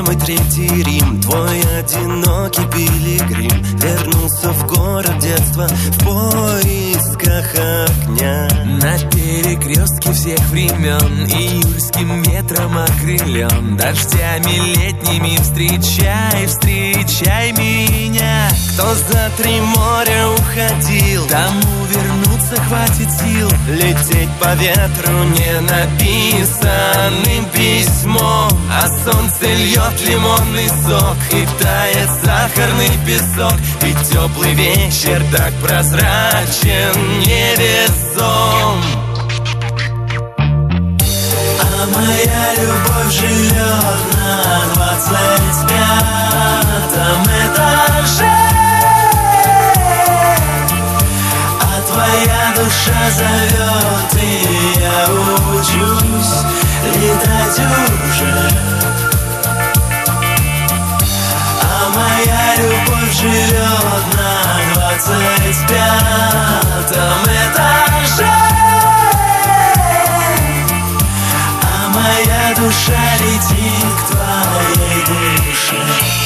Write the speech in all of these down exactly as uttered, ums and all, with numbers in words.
мой третий Рим, твой одинокий пилигрим вернулся в город детства в поисках огня. На перекрестке всех времен июльским ветром окрылен, дождями летними встречай, встречай меня. Кто за три моря уходил, тому вернуться хватит сил. Лететь по ветру не написанным письмом, а солнце льет лимонный сок и тает сахарный песок. И теплый вечер так прозрачен, невесом. А моя любовь живет на двадцать пятом этаже, а твоя душа зовет, и я учусь летать уже. А моя любовь живет на двадцать пятом этаже, а моя душа летит к твоей душе.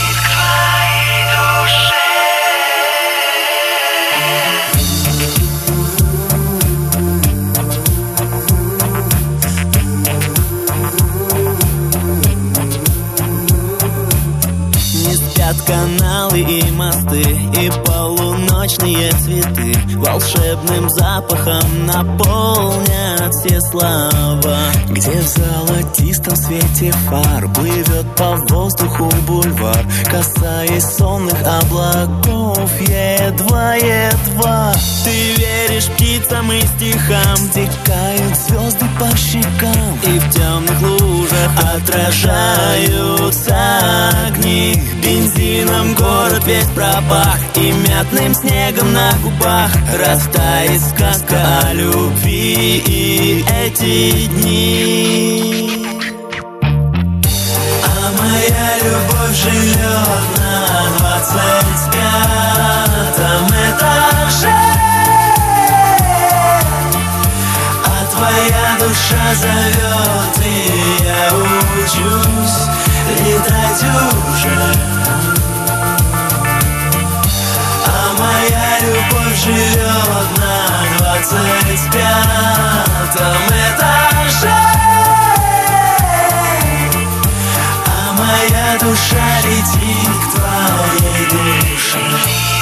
Каналы и мосты, и полуночные цветы волшебным запахом наполнят все слова. Где в золотистом свете фар плывет по воздуху бульвар, касаясь сонных облаков едва-едва. Ты веришь птицам и стихам, текают звезды по щекам, и в темных лужах отражаются огни. Бензином город весь пропах, и мятным снегом на губах растает сказка о любви и эти дни. А моя любовь живет на двадцать пятом этаже, а твоя душа зовет, и я учусь летать уже. А моя любовь живет на двадцать пятом этаже, а моя душа летит к твоей душе.